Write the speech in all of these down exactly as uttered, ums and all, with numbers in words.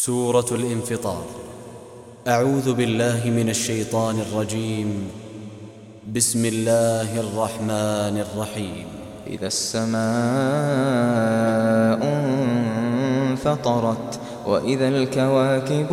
سورة الانفطار. أعوذ بالله من الشيطان الرجيم. بسم الله الرحمن الرحيم. إذا السماء انفطرت وإذا الكواكب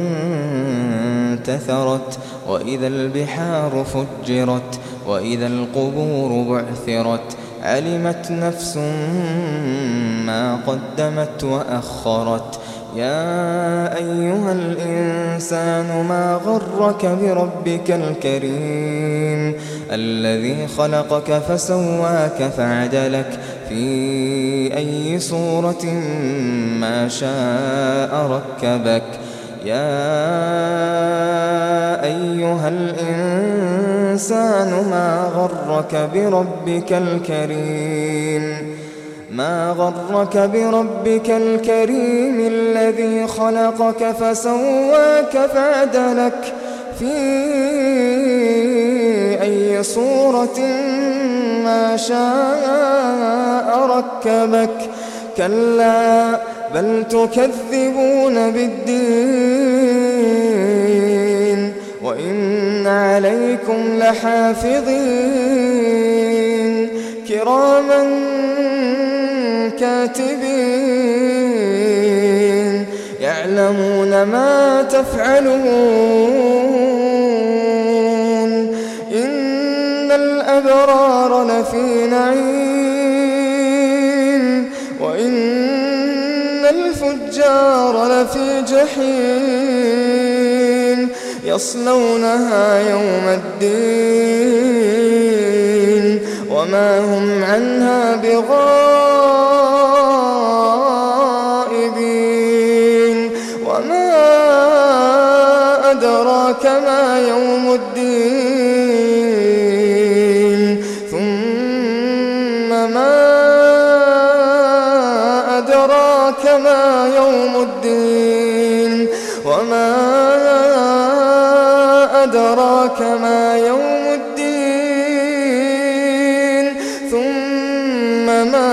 انتثرت وإذا البحار فجرت وإذا القبور بعثرت علمت نفس ما قدمت وأخرت. يا أيها الإنسان ما غرك بربك الكريم الذي خلقك فسواك فعدلك في أي صورة ما شاء ركبك. يا أيها الإنسان ما غرك بربك الكريم ما غرك بربك الكريم الذي خلقك فسواك فعدلك في أي صورة ما شاء ركبك. كلا بل تكذبون بالدين وإن عليكم لحافظين كراما كاتبين يعلمون ما تفعلون. إن الأبرار لفي نعيم وإن الفجار لفي جحيم يصلونها يوم الدين وما هم عنها بغائبين. وما أدراك ما يوم الدين ثم ما أدراك ما يوم الدين وما أدراك ما يوم الدين ثم ما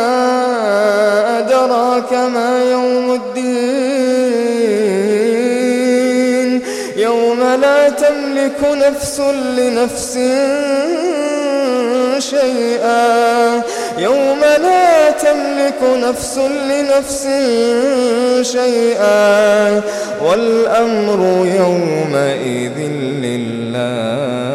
أدراك ما يوم الدين يوم لا تملك نفس لنفس شيئا يوم لا تملك نفس لنفس شيئا والأمر يومئذ لله.